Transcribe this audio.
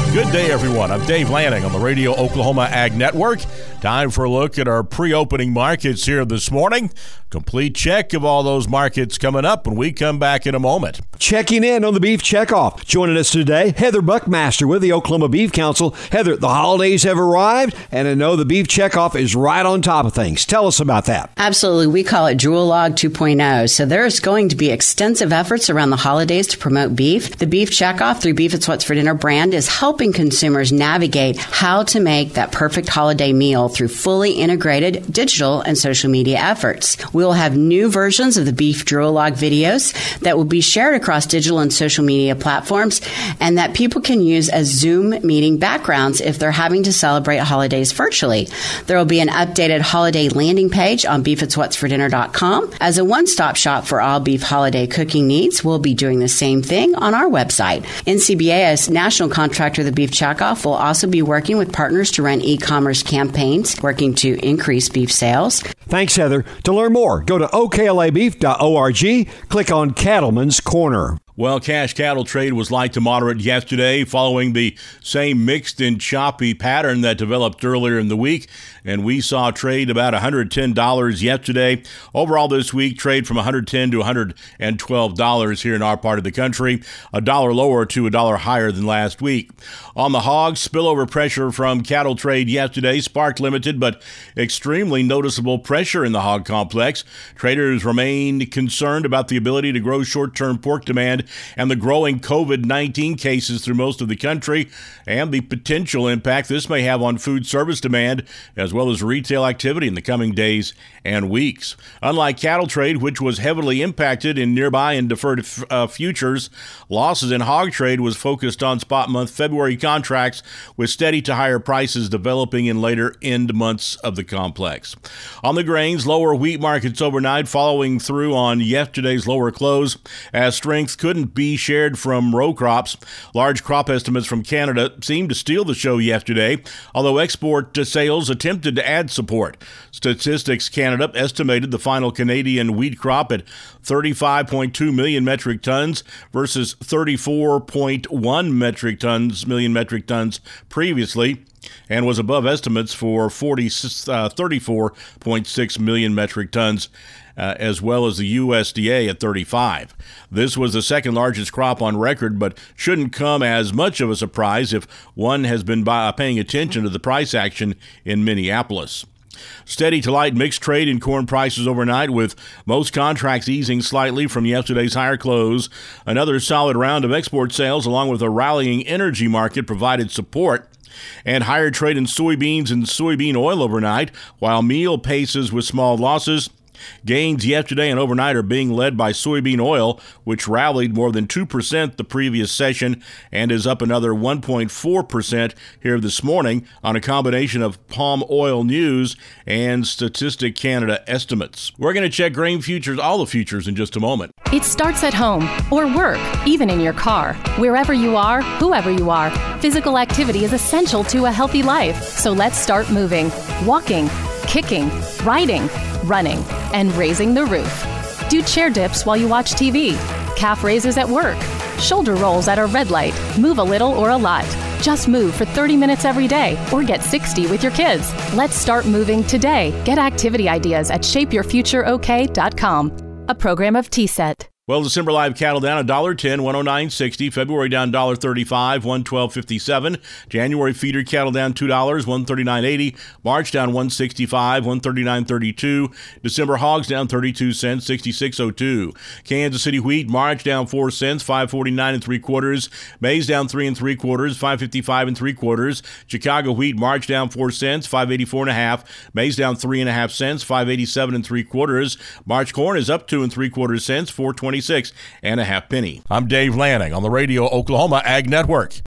Good day, everyone. I'm Dave Lanning on the Radio Oklahoma Ag Network. Time for a look at our pre-opening markets here this morning. Complete check of all those markets coming up when we come back in a moment. Checking in on the Beef Checkoff. Joining us today, Heather Buckmaster with the Oklahoma Beef Council. Heather, the holidays have arrived, and I know the Beef Checkoff is right on top of things. Tell us about that. Absolutely. We call it Jewel Log 2.0. So there's going to be extensive efforts around the holidays to promote beef. The Beef Checkoff through Beef It's What's for Dinner brand is helping consumers navigate how to make that perfect holiday meal through fully integrated digital and social media efforts. We will have new versions of the Beef Jewel Log videos that will be shared across digital and social media platforms and that people can use as Zoom meeting backgrounds if they're having to celebrate holidays virtually. There will be an updated holiday landing page on beefitswhatsfordinner.com. As a one-stop shop for all beef holiday cooking needs, we'll be doing the same thing on our website. NCBA, as national contractor of the Beef Checkoff, will also be working with partners to run e-commerce campaigns, working to increase beef sales. Thanks, Heather. To learn more, go to oklabeef.org, click on Cattleman's Corner. Well, cash cattle trade was light to moderate yesterday, following the same mixed and choppy pattern that developed earlier in the week, and we saw trade about $110 yesterday. Overall this week, trade from $110 to $112 here in our part of the country, $1 lower to $1 higher than last week. On the hogs, spillover pressure from cattle trade yesterday sparked limited but extremely noticeable pressure in the hog complex. Traders remained concerned about the ability to grow short-term pork demand and the growing COVID-19 cases through most of the country and the potential impact this may have on food service demand as well as retail activity in the coming days and weeks. Unlike cattle trade, which was heavily impacted in nearby and deferred futures, losses in hog trade was focused on spot month February contracts with steady to higher prices developing in later end months of the complex. On the grains, lower wheat markets overnight following through on yesterday's lower close as strength couldn't be shared from row crops. Large crop estimates from Canada seemed to steal the show yesterday, although export sales attempted to add support. Statistics Canada estimated the final Canadian wheat crop at 35.2 million metric tons versus 34.1 million metric tons previously, and was above estimates for 34.6 million metric tons, as well as the USDA at 35. This was the second largest crop on record, but shouldn't come as much of a surprise if one has been paying attention to the price action in Minneapolis. Steady to light mixed trade in corn prices overnight, with most contracts easing slightly from yesterday's higher close. Another solid round of export sales along with a rallying energy market provided support, and higher trade in soybeans and soybean oil overnight, while meal paces with small losses. Gains yesterday and overnight are being led by soybean oil, which rallied more than 2% the previous session and is up another 1.4% here this morning on a combination of palm oil news and Statistic Canada estimates. We're going to check grain futures, all the futures, in just a moment. It starts at home or work, even in your car. Wherever you are, whoever you are, physical activity is essential to a healthy life. So let's start moving, walking, kicking, riding, running, and raising the roof. Do chair dips while you watch TV, calf raises at work, shoulder rolls at a red light. Move a little or a lot. Just move for 30 minutes every day or get 60 with your kids. Let's start moving today. Get activity ideas at shapeyourfutureok.com. A program of TSET. Well, December live cattle down $1.10, 109.60. February down $1.35, 112.57. January feeder cattle down $2, 139.80. March down 165, 139.32. December hogs down 32 cents, 66.02. Kansas City wheat March down 4 cents, 549 3/4. Maize down 3 3/4, 555 3/4. Chicago wheat March down 4 cents, 584 1/2. Maize down 3 1/2 cents, 587 3/4. March corn is up 2 3/4 cents, 426 1/2 penny. I'm Dave Lanning on the Radio Oklahoma Ag Network.